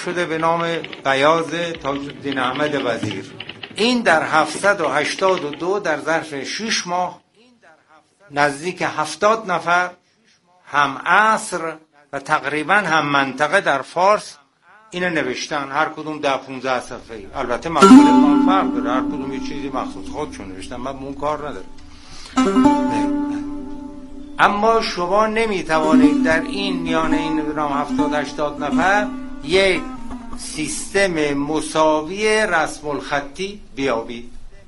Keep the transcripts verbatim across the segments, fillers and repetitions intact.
شده به نام غیاث تاج‌الدین احمد وزیر. این در هفتصد و هشتاد و دو در ظرف شش ماه نزدیک هفتاد نفر هم عصر و تقریبا هم منطقه در فارس اینو نوشتن، هر کدوم ده پونزده صفحه‌ای. البته مقاله هم فرق داره، هر کدوم یه چیزی مخصوص خودشون نوشتن، من اون کار ندارم. اما شما نمیتوانید در این میان این نام هفتاد هشتاد نفر یک سیستم مساوی رسم الخطی بیابید.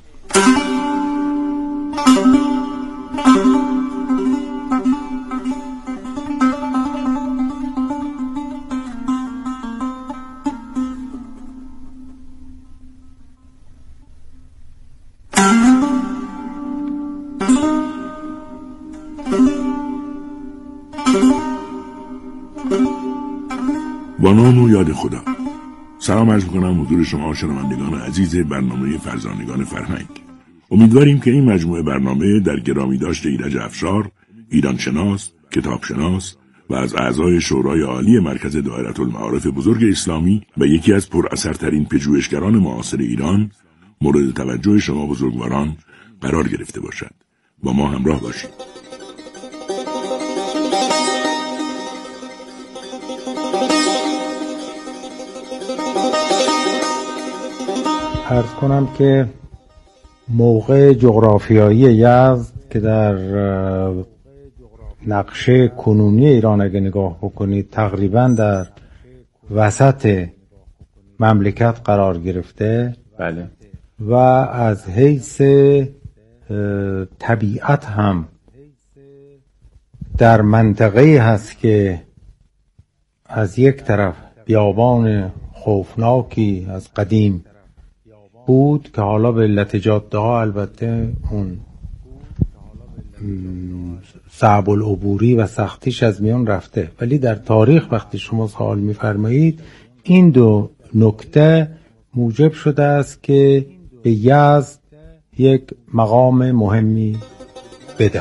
با نام و یاد خدا. سلام عرض می‌کنم حضور شما شنوندگان عزیز برنامه فرزانگان فرهنگ. امیدواریم که این مجموعه برنامه در گرامی داشته ایرج افشار، ایرانشناس، کتابشناس و از اعضای شورای عالی مرکز دائره المعارف بزرگ اسلامی و یکی از پراثرترین پژوهشگران معاصر ایران مورد توجه شما بزرگواران قرار گرفته باشد. با ما همراه باشید. عرض کنم که موقع جغرافیایی یزد که در نقشه کنونی ایران اگه نگاه بکنید تقریبا در وسط مملکت قرار گرفته. بله. و از حیث طبیعت هم در منطقه‌ای هست که از یک طرف بیابان خوفناکی از قدیم بود که حالا به علت جاده ها البته اون صعب العبوری و سختیش از میان رفته، ولی در تاریخ وقتی شما سوال می‌فرمایید این دو نکته موجب شده است که به یزد یک مقام مهمی بده.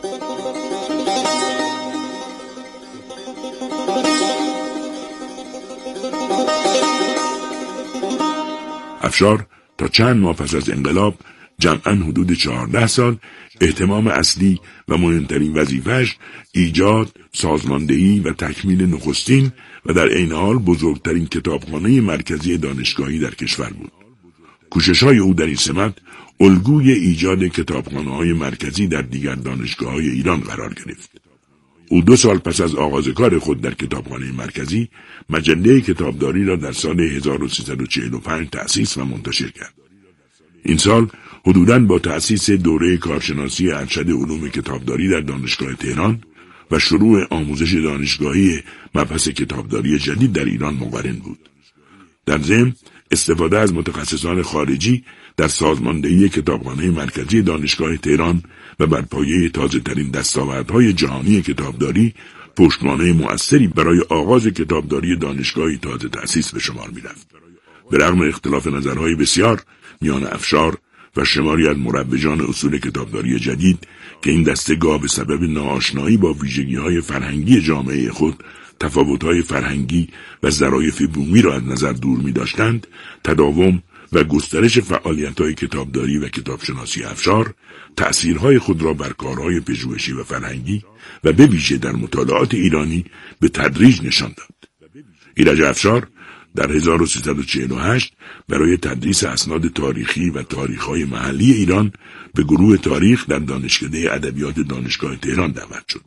افشار تا چند ماه پس از انقلاب جمعاً حدود چهارده سال اهتمام اصلی و مهمترین وظیفه‌اش ایجاد، سازماندهی و تکمیل نخستین و در عین حال بزرگترین کتابخانه مرکزی دانشگاهی در کشور بود. کوشش‌های او در این سمت الگوی ایجاد کتابخانه‌های مرکزی در دیگر دانشگاه‌های ایران قرار گرفت. او دو سال پس از آغاز کار خود در کتابخانه مرکزی مجله کتابداری را در سال هزار و سیصد و چهل و پنج تأسیس و منتشر کرد. این سال حدوداً با تأسیس دوره کارشناسی ارشد علوم کتابداری در دانشگاه تهران و شروع آموزش دانشگاهی مبحث کتابداری جدید در ایران مقرن بود. در ضمن استفاده از متخصصان خارجی در سازماندهی کتابخانه مرکزی دانشگاه تهران و بر پایه تازه‌ترین دستاوردهای جهانی کتابداری پشتوانه مؤثری برای آغاز کتابداری دانشگاهی تازه تأسیس به شمار می‌رفت. به رغم اختلاف نظرهای بسیار میان افشار و شماری از مروجان اصول کتابداری جدید که این دسته گاه به سبب ناآشنایی با ویژگی‌های فرهنگی جامعه خود تفاوت‌های فرهنگی و ظرافت بومی را از نظر دور می‌داشتند، تداوم و گسترش فعالیت‌های کتابداری و کتابشناسی افشار تأثیرهای خود را بر کارهای پژوهشی و فرهنگی و به ویژه در مطالعات ایرانی به تدریج نشان داد. ایرج افشار در هزار و سیصد و چهل و هشت برای تدریس اسناد تاریخی و تاریخ‌های محلی ایران به گروه تاریخ در دانشکده ادبیات دانشگاه تهران دعوت شد.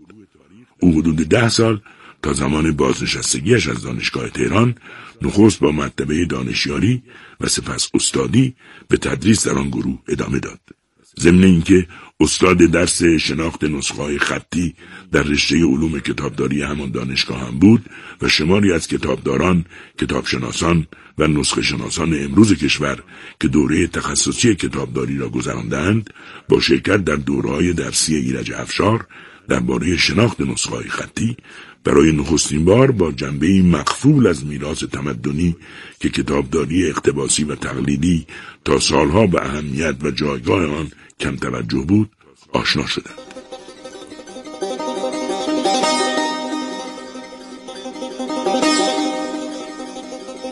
او حدود ده سال تا زمان بازنشستگیش از دانشگاه تهران نخست با مرتبه دانشیاری و سپس استادی به تدریس در آن گروه ادامه داد. ضمن اینکه استاد درس شناخت نسخه‌های خطی در رشته علوم کتابداری همان دانشگاه هم بود و شماری از کتابداران، کتابشناسان و نسخه شناسان امروز کشور که دوره تخصصی کتابداری را گذراندند با شرکت در دوره‌های درسی ایرج افشار درباره شناخت نسخه‌های خطی برای نخستین بار با جنبه‌ای مغفول از میراث تمدنی که کتابداری اقتباسی و تقلیدی تا سالها به اهمیت و جایگاه آن کم توجه بود آشنا شدند.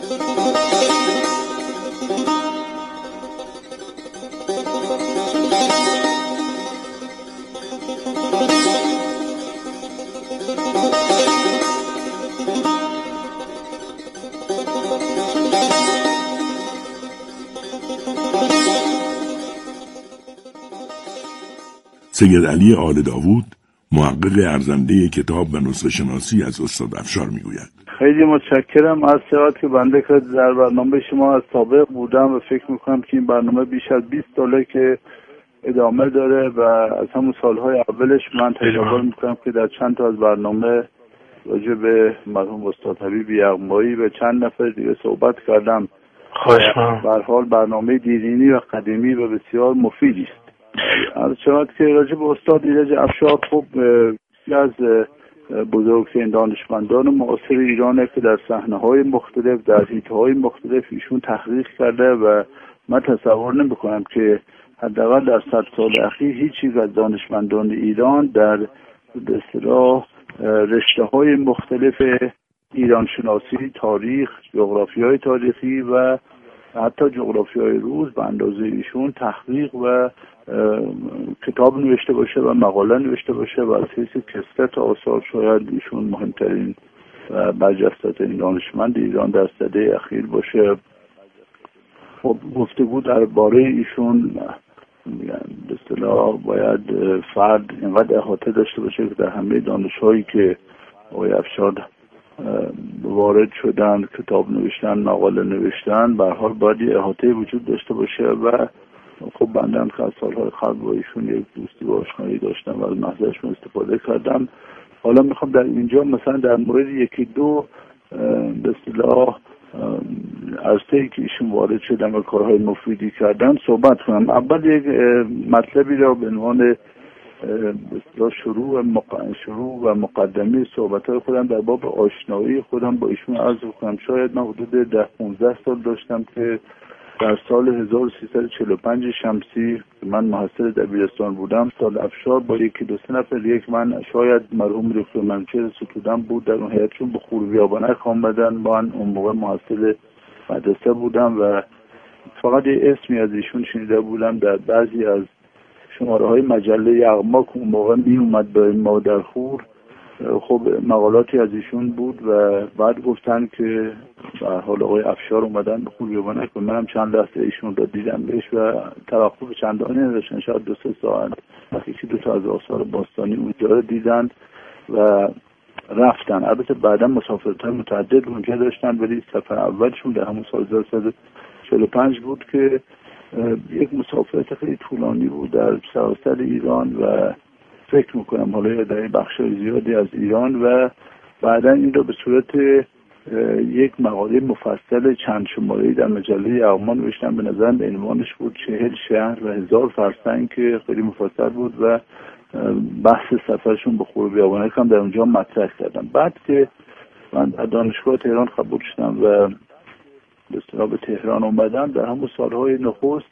سید علی آل داوود، محقق ارزنده کتاب و نسخه شناسی از استاد افشار میگوید: خیلی متشکرم از شبت که بنده که در برنامه شما از سابق بودم و فکر میکنم که این برنامه بیش از بیست ساله که ادامه داره و از همون سالهای اولش من تشکر میکنم که در چند تا از برنامه راجع به مرحوم استاد حبیب یغمایی و چند نفر دیگه صحبت کردم. خوشم. به هر حال برنامه دیرینی و قدیمی و بسیار مفیدی است. از شما که راجع به استاد ایرج افشار، خب یکی از بزرگترین دانشمندان معاصر ایرانه که در صحنه‌های مختلف، در حیطه‌های مختلف ایشون تحقیق کرده و من تصور نمی‌کنم که حداقل در صد سال اخیر هیچ یک از دانشمندان ایران در به اصطلاح رشته‌های مختلف ایران شناسی، تاریخ، جغرافیای تاریخی و حتی جغرافیای روز به اندازه ایشون تحقیق و کتاب نوشته باشه و مقاله نوشته باشه و از حیث کثرت آثار شاید ایشون مهمترین و برجسته‌ترین دانشمند ایران در سده اخیر باشه. خب گفتگو درباره ایشون به اصطلاح باید فرد اینقدر احاطه داشته باشه که در همه دانش‌هایی که آقای افشار وارد شدن، کتاب نوشتن، مقاله نوشتن، به هر حال باید یه احاطه وجود داشته باشه و خب بنده هم که از سالهای قبل با ایشون یک دوستی و آشنایی داشتم و از محضرشون استفاده کردم. حالا میخوام در اینجا مثلا در مورد یکی دو به اصطلاح عرصه‌ای که ایشون وارد شدن و کارهای مفیدی کردن صحبت کنم. اول یک مطلبی را به عنوان به اصطلاح شروع شروع و مقدمه صحبت‌های خودم در باب آشنایی خودم با ایشون عرض کنم. شاید من حدود ده پانزده سال داشتم که در سال هزار و سیصد و چهل و پنج شمسی من محصل دبیرستان بودم. استاد افشار با یکی دو سه نفر، یک من شاید مرحوم دکتر منوچهر ستودن بود، در اون هیئتشون به خورویابانک آمدن. من اون موقع محصل مدرسه بودم و فقط یه اسمی از ایشون شنیده بودم در بعضی از شماره های مجله یغما که اون موقع می اومد به ما در خور. خب مقالاتی از ایشون بود و بعد گفتن که به هر حال آقای افشار اومدن به خورویابانک و منم چند لحظه ایشون رو دیدم بهش و توقف چندانی نداشتن، شاید دو سه ساعت یکی دو تا از آثار باستانی اونجا رو دیدن و رفتن. البته بعدا مسافرت‌های متعدد اونجا داشتن ولی سفر اولشون در همون سال هزار و سیصد و چهل و پنج بود که یک مسافرت خیلی طولانی بود در سراسر ایران و فکر میکنم حالا در بخشای زیادی از ایران و بعدا این رو به صورت یک مقاله مفصل چند شماره‌ای در مجله یغما نوشتن. به نظرم عنوانش بود چهل شهر و هزار فرسنگ که خیلی مفصل بود و بحث سفرشون به خورویابانک هم در اونجا مطرح کردم. بعد که من در دانشگاه تهران قبول شدم و به اصطلاح به تهران اومدم، در همون سالهای نخست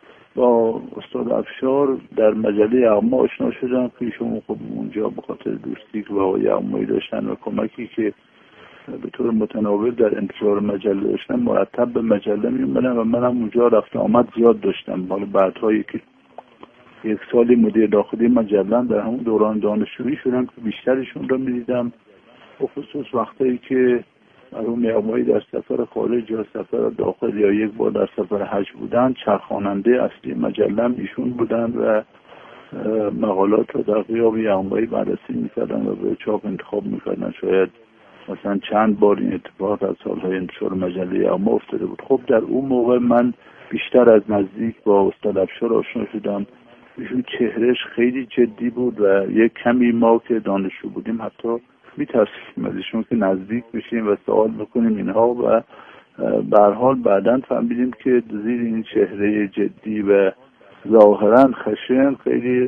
با استاد افشار در مجله یغما آشنا شدم که ایشون خب اونجا به خاطر دوستی که با آقای یغمایی داشتن و کمکی که به طور متناوب در انتشار مجله داشتن مرتب به مجله می اومدم و منم اونجا رفت آمد زیاد داشتم. حالا بعدها یک یک سالی مدیر داخلی مجله در همون دوران دانشجویی شدم که بیشترشون رو می‌دیدم، به خصوص وقتی که مرحوم یغمایی در سفر خارج یا سفر داخل یا یک بار در سفر حج بودن، چرخاننده اصلی مجله ایشون بودن و مقالات رو در غیاب یغمایی بررسی می‌کردن و به چاپ انتخاب می‌کردن. شاید مثلا چند بار این اتفاق در سالهای انتشار مجله یغما افتاده بود. خب در اون موقع من بیشتر از نزدیک با استاد افشار آشنا شدم. ایشون چهرهش خیلی جدی بود و یک کمی ما که دانشجو بودیم حتی میترسیم از ایشون که نزدیک بشیم و سوال بکنیم اینها و به هر حال بعداً فهمیدیم که زیر این چهره جدی و ظاهراً خشن خیلی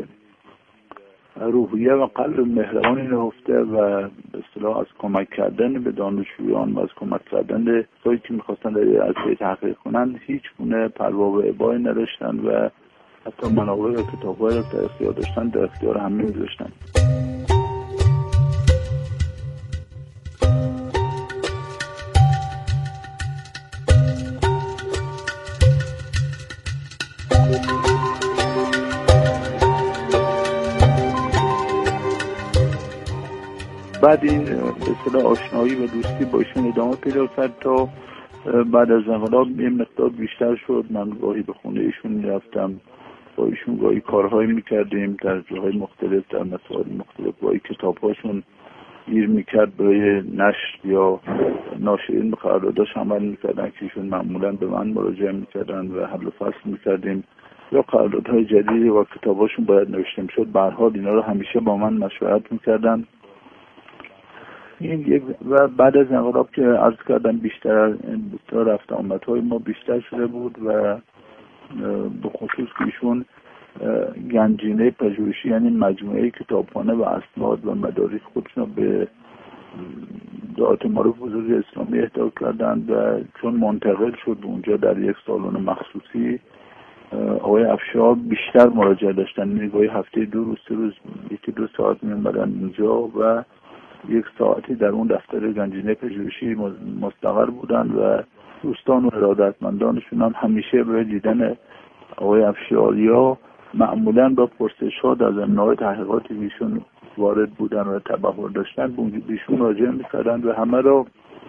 روحیه و قلب مهربانی نهفته و به اصطلاح از کمک کردن به دانشجویان و از کمک کردن کسایی که میخواستن در عرصه تحقیق کنن هیچ گونه پروا و ابایی نداشتن و حتی منابع و کتاب‌های رو در اختیار داشتن در اختیار همه می‌ذاشتن. بعد این به اصطلاح آشنایی و دوستی با ایشون ادامه پیدا کرد تا بعد از انقلاب یه مقدار بیشتر شد. من گاهی به خونه ایشون میرفتم، با ایشون گاهی کارهایی میکردیم در جاهای مختلف، در مسائل مختلف، گاهی کتابهاشون گیر میکرد برای نشر یا ناشرین به قرارداداش عمل میکردن که ایشون معمولا به من مراجعه میکردن و حل و فصل میکردیم، یا قراردادهای جدیدی و کتاباشون باید نوشته میشد. به هر حال اینا رو همیشه با من مشورت میکردن. این یک و بعد از انقلاب که عرض کردم بیشتر بیشتر رفت آمدهای ما بیشتر شده بود و به خصوص که ایشون گنجینه پژوهشی یعنی مجموعه کتابخانه و اسناد و مدارک خودشون به دعات معارف بزرگ اسلامی اهدا کردند و چون منتقل شد اونجا در یک سالن مخصوصی، آقای افشار بیشتر مراجعه داشتن. نگاهی هفته دو روز سه روز یکی دو ساعت می‌اومدن اینجا و یک ساعتی در اون دفتر گنجینه پژوهشی مستقر بودن و دوستان و ارادتمندانشون هم همیشه برای دیدن آقای افشاریا معمولاً با پرسش‌ها در زمینه‌های تحقیقاتی ایشون وارد بودن و تبحر داشتن بیشون راجع می‌کردن و همه را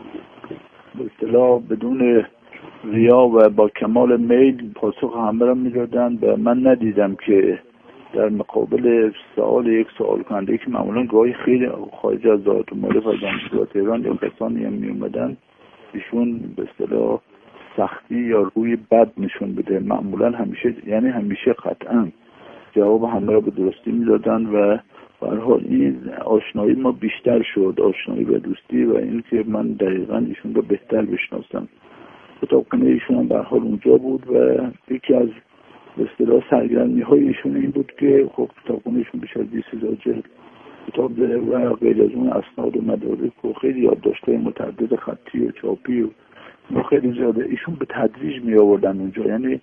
به اصطلاح بدون ریا و با کمال میل پاسخ همه را می‌دادن و من ندیدم که در مقابل سوال یک سوال کننده که معمولا گاهی خیلی خارج از ذات مورد از دانشگاه تهران یا کسانی هم می اومدن ایشون به اصطلاح سختی یا روی بد نشون بده، معمولا همیشه یعنی همیشه قطعا جواب همه را به درستی میدادن و به هر حال این آشنایی ما بیشتر شد، آشنایی و دوستی و این که من دقیقاً ایشون رو بهتر بشناسم. کتابخانه ایشون هم به هر حال اونجا بود و یکی از به اصطلاح سرگرمی های ایشون این بود که خب کتابخانه ایشون بیش از بیست هزار جلد کتاب داره و غیر از اون اسناد و مدارک و خیلی یادداشت‌های متعدد خطی و چاپی و خیلی زیاده ایشون به تدریج می آوردن اونجا. یعنی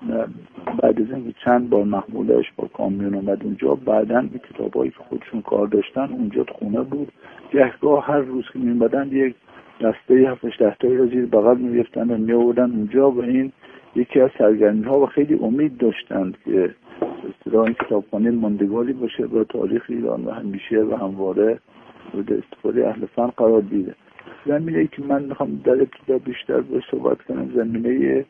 بعد از اینکه چند بار محمولش با کامیون اومد اونجا، بعداً این کتابایی که خودشون کار داشتن اونجا خونه بود. گهگاه هر روز که می اومدن یک دسته هفت ده تایی را زیر بغل می گرفتن و می آوردن اونجا و این یکی از سرگرمی‌ها و خیلی امید داشتند که به اصطلاح این کتابخانه ماندگاری باشه برای تاریخ ایران و همیشه و همواره مورد استفاده اهل فن قرار بگیره. زمینه‌ای که من میخوام در ابتدا بیشتر به صحبت کنم زمینه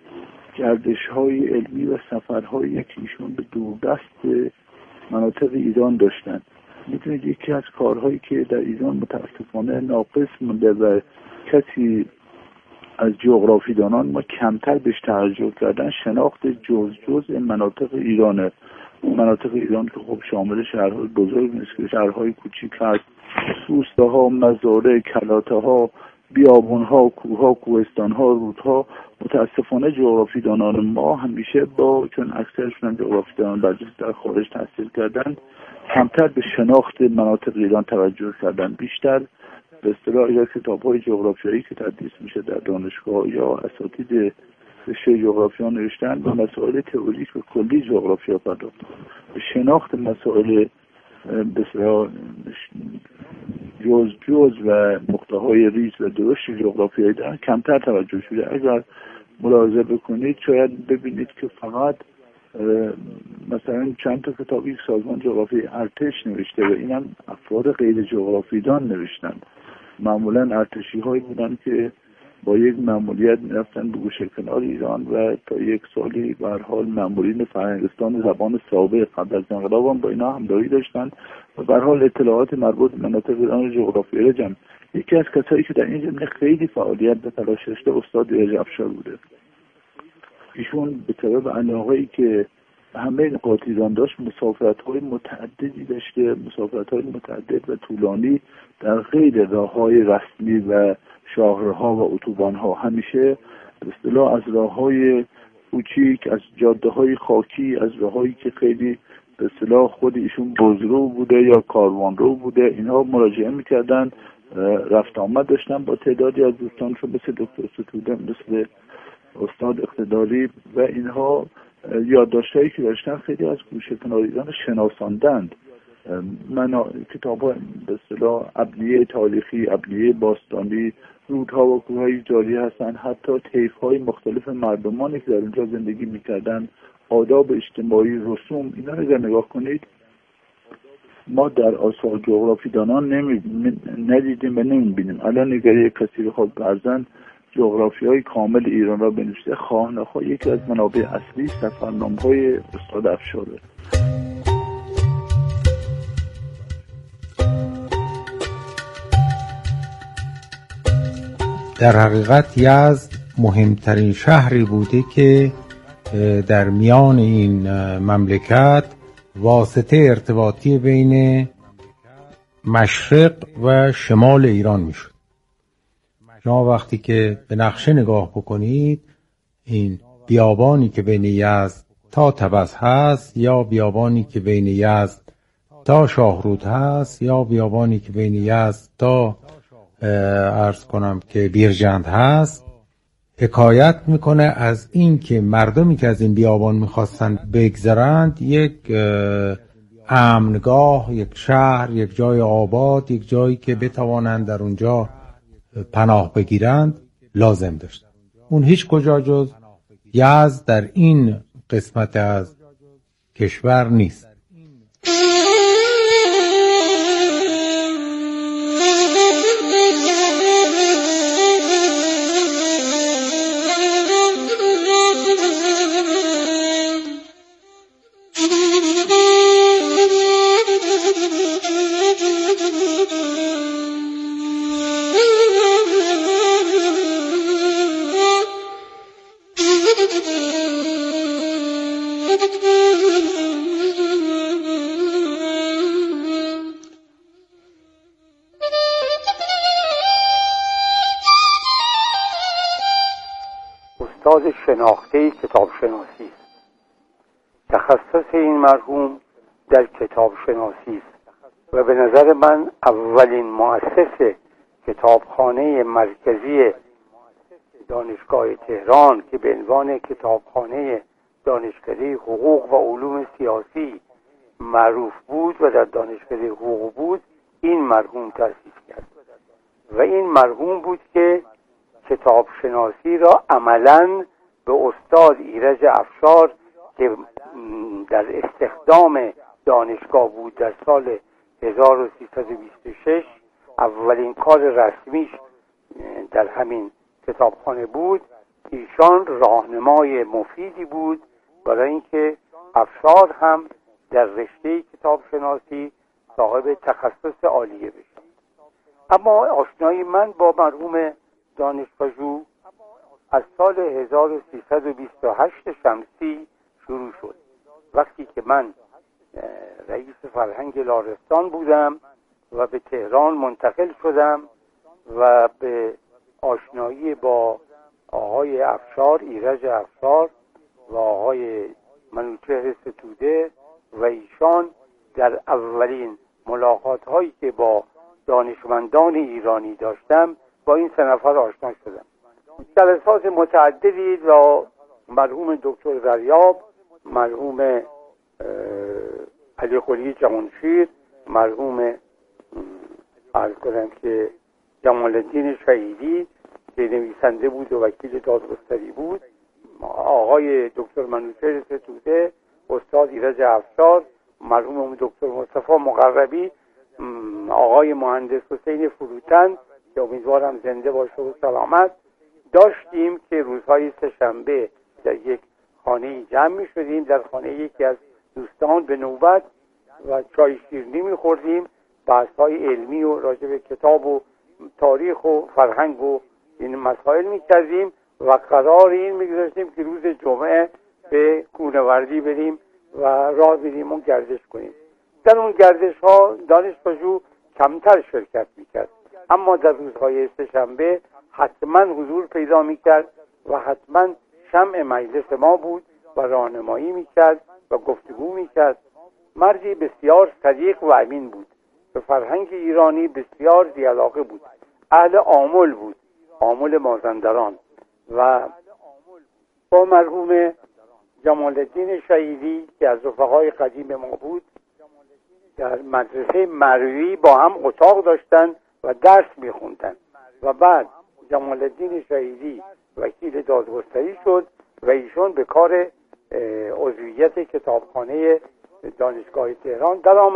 گردش‌های علمی و سفرهایی که ایشون به دوردست مناطق ایران داشتن. میتونید یکی از کارهایی که در ایران متاسفانه ناقص مونده و کسی از جغرافیدانان ما کمتر بهش توجه کردن، شناخت جز جز مناطق ایرانه. مناطق ایران که خب شامل شهرهای بزرگ نیست که شهرهای کوچیک هست، روستاها، مزارع، کلاته‌ها، بیابون‌ها، کوه‌ها، کوهستان‌ها، رودها. متاسفانه جغرافیدانان ما همیشه با چون اکثرشون جغرافیدانان برجسته در خارج تحصیل کردن کمتر به شناخت مناطق ایران توجه کردن. بیشتر به اصطلاح یا کتاب‌های جغرافیایی که تدریس میشه در دانشگاه یا اساتید رشته جغرافیا نوشتن و مسائل تئوریک و کلی جغرافیا پرداختن. به شناخت مسائل به اصطلاح جز جز و نقطه‌های ریز و درشت جغرافیایی دارن کمتر توجه شده. اگر ملاحظه بکنید شاید ببینید که فقط مثلا چند تا کتابی سازمان جغرافی ارتش نوشته و اینم افراد غیر جغرافیدان نوشتن. معمولا ارتشی هایی بودن که با یک مأموریت میرفتن به گوشه کنار ایران و تا یک سالی به هر حال مأمورین فرنگستان زبان سابق قبل از انقلاب هم با اینا همراهی داشتن و به هر حال اطلاعات مربوط به مناطق ایران جغرافیایی را جمع. یکی از کسایی که در این زمینه خیلی فعالیت به تلاش داشته استاد ایرج افشار بوده. ایشون به طبع علاقه‌ای که همه نقاط ایران داشت مسافرت‌های متعددی داشته، مسافرت‌های متعدد و طولانی در غیر راه‌های رسمی و شاهرها و اتوبان‌ها، همیشه به اصطلاح از راه‌های کوچیک، از جاده‌های خاکی، از راه‌هایی که خیلی به اصطلاح خود ایشون بزرگ بوده یا کاروانرو بوده، اینها مراجعه می‌کردن، رفت آمد داشتن با تعدادی از دوستانشون مثل دکتر ستوده، مثل استاد اقتداری و اینها یادداشت‌هایی که داشتن خیلی از گوشه کنار ایران شناساندند. من کتاب‌ها به اصطلاح ابلیه تاریخی، ابلیه باستانی، رودها و کوههای جاری هستن، حتی طیف‌های مختلف مردمانی که در اونجا زندگی می‌کردن، آداب اجتماعی، رسوم، اینا رو اگر نگاه کنید ما در آثار جغرافی دانان ندیدیم و نمیبینیم. الان اگر یک کسی بخواد برزن جغرافی های کامل ایران را بنویسه، خواه نخواه یکی از منابع اصلی سفرنامه های استاد افشاره. در حقیقت یزد مهمترین شهری بوده که در میان این مملکت واسطه ارتباطی بین مشرق و شمال ایران میشد. شما وقتی که به نقشه نگاه بکنید، این بیابانی که بین یزد تا طبس هست، یا بیابانی که بین یزد تا شاهرود هست، یا بیابانی که بین یزد تا عرض کنم که بیرجند هست، حکایت میکنه از این که مردمی که از این بیابان میخواستن بگذرند یک امنگاه، یک شهر، یک جای آباد، یک جایی که بتوانند در اونجا پناه بگیرند لازم داشت. اون هیچ کجا جز یزد در این قسمت از کشور نیست. استاد شناخته کتاب شناسی است. تخصص این مرحوم در کتاب شناسی است و به نظر من اولین مؤسس کتابخانه مرکزی دانشگاه تهران که به عنوان کتابخانه دانشکده حقوق و علوم سیاسی معروف بود و در دانشکده حقوق بود، این مرحوم تأسیس کرد و این مرحوم بود که کتاب شناسی را عملاً به استاد ایرج افشار که در استخدام دانشگاه بود در سال هزار و سیصد و بیست و شش، اولین کار رسمیش در همین کتابخانه بود. ایشان راهنمای مفیدی بود برای اینکه افشار هم در رشته کتاب شناسی صاحب تخصص عالیه بشه. اما آشنایی من با مرحوم دانشپژوه از سال هزار و سیصد و بیست و هشت شمسی شروع شد، وقتی که من رئیس فرهنگ لارستان بودم و به تهران منتقل شدم و به آشنایی با آقای افشار، ایرج افشار و آقای منوچهر ستوده و ایشان در اولین ملاقات هایی که با دانشمندان ایرانی داشتم با این سه نفر آشنا شدم. جلسات متعددی با مرحوم دکتر دریاب، مرحوم علی قلی جهانشیر، مرحوم عرض کنم که جمال الدین شهیدی که نویسنده بود و وکیل دادگستری بود، آقای دکتر منوچهر ستوده، استاد ایرج افشار، مرحوم دکتر مصطفی مقربی، آقای مهندس حسین فروتن که امیدوارم زنده باشه و سلامت، داشتیم که روزهای سه‌شنبه در یک خانه جمع می شدیم، در خانه یکی از دوستان به نوبت و چای شیرینی می خوردیم، بحث‌های علمی و راجع به کتاب و تاریخ و فرهنگ و این مسائل می کردیم و قرار این می گذاشتیم که روز جمعه به کوهنوردی بریم و راه بریم و گردش کنیم. در اون گردش ها دانشپژوه کمتر شرکت می کرد، اما در روزهای سه‌شنبه حتما حضور پیدا می کرد و حتما شمع مجلس ما بود و راهنمایی می کرد و گفتگو می کرد. مردی بسیار صدیق و امین بود، به فرهنگ ایرانی بسیار بی‌علاقه بود، اهل آمل بود، آمل مازندران. و با مرحوم جمال الدین شهیدی که از رفقای قدیم ما بود در مدرسه مروی با هم اتاق داشتن و درس میخوندن و بعد جمال الدین شهیدی وکیل دادگستری شد و ایشون به کار عضویت کتابخانه دانشگاه تهران در آمد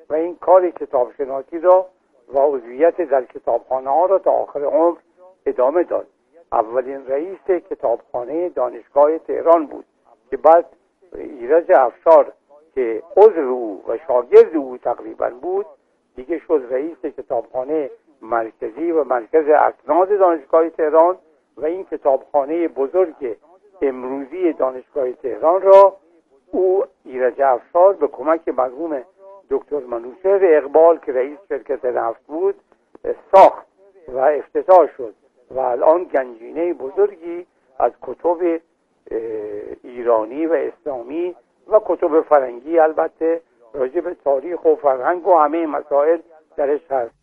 و این کار کتابشناسی را و عضویت در کتابخانه ها را تا آخر عمر ادامه داد. اولین رئیس کتابخانه دانشگاه تهران بود که بعد ایرج افشار که عضو او و شاگرد او تقریبا بود دیگه شد رئیس کتابخانه مرکزی و مرکز اسناد دانشگاه تهران و این کتابخانه بزرگ امروزی دانشگاه تهران را او ایرج افشار به کمک مرحوم دکتر منوچهر اقبال که رئیس شرکت نفت بود ساخت و افتتاح شد و الان گنجینه بزرگی از کتب ایرانی و اسلامی و کتب فرنگی البته راجع به تاریخ و فرهنگ و همه مسائل درش هست.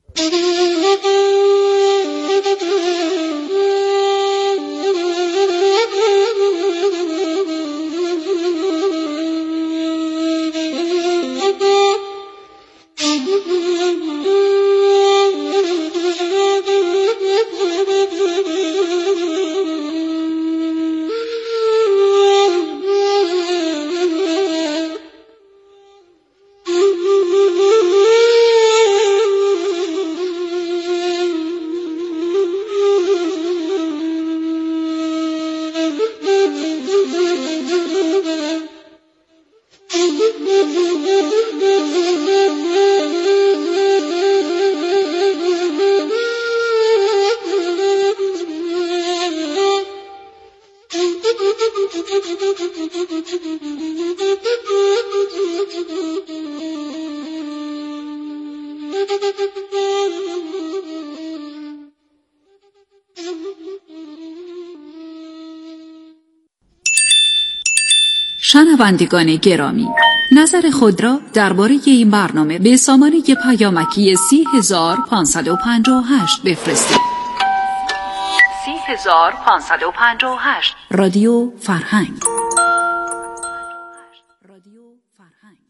شنوندگان گرامی، نظر خود را درباره این برنامه به سامانه پیامکی سی هزار پانصد و پنجاه و هشت بفرستید. سی هزار پانصد و پنجاه و هشت رادیو فرهنگ. رادیو فرهنگ.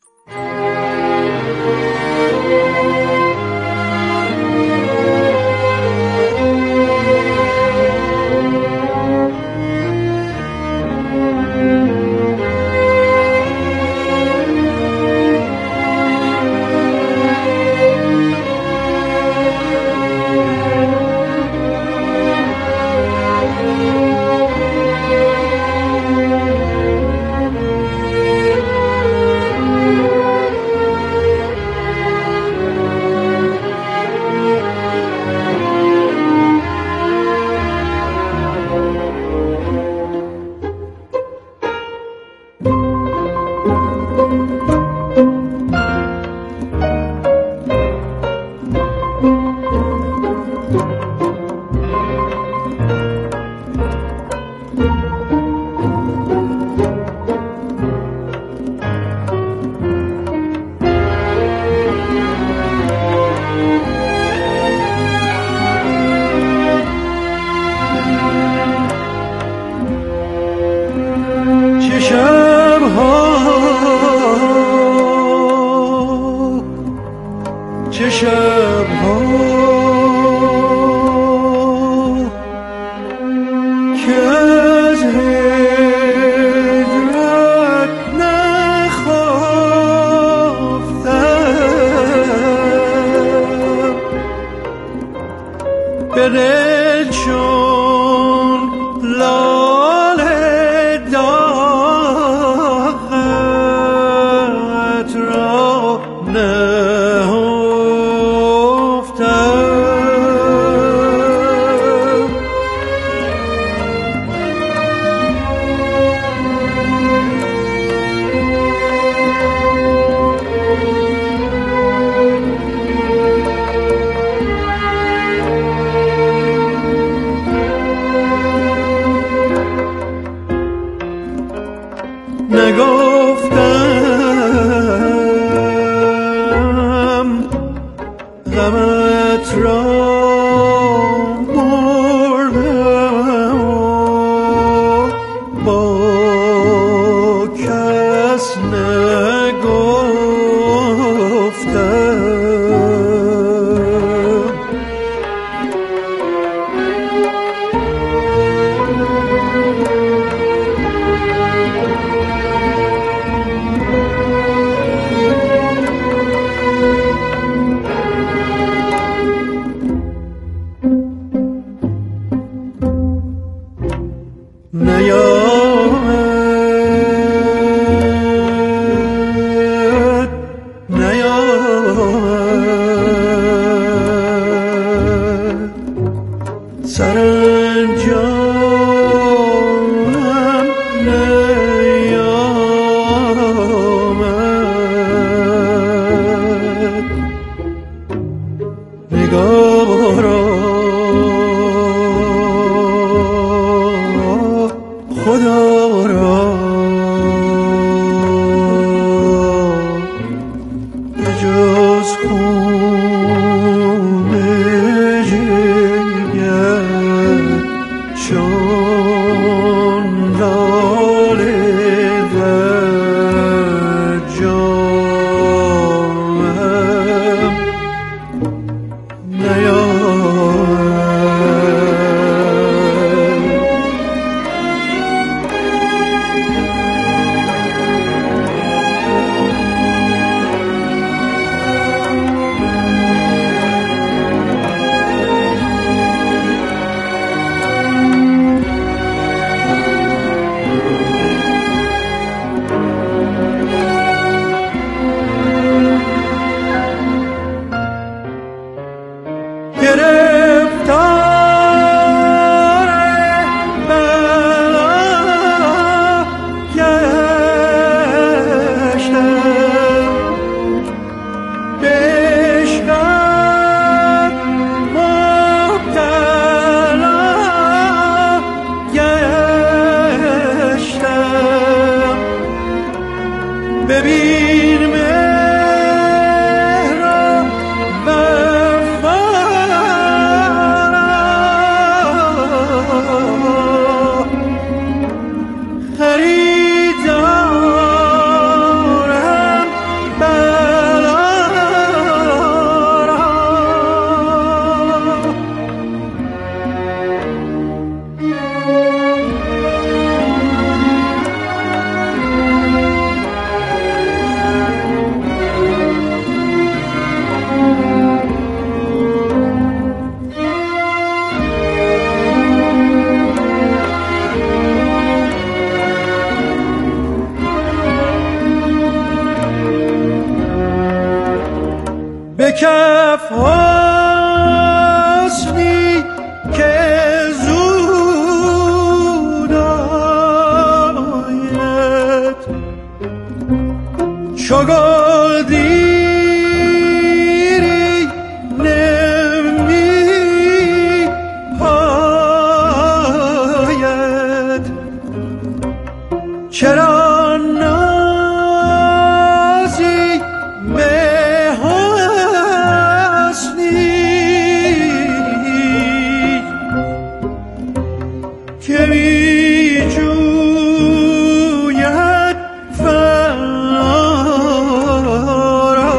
نیامد نیامد سرانجامم نیامد نگارا خدا را به جز خون جگر چون لاله در جامم ببین مهر و وفا خریدارم بلا را به کف حسنی که زود آید چو گل دیری نمی پاید چرا نازی به که می جوید فنا را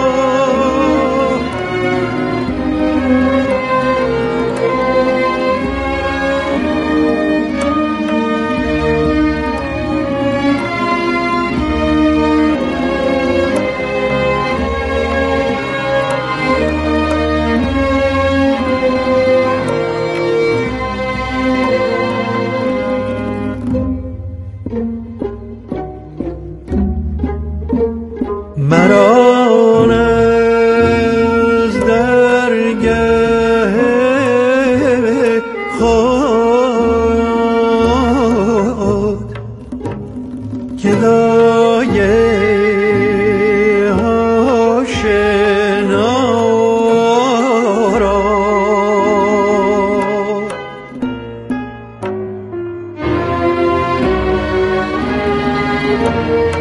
مران از درگه خود گدای آشنا را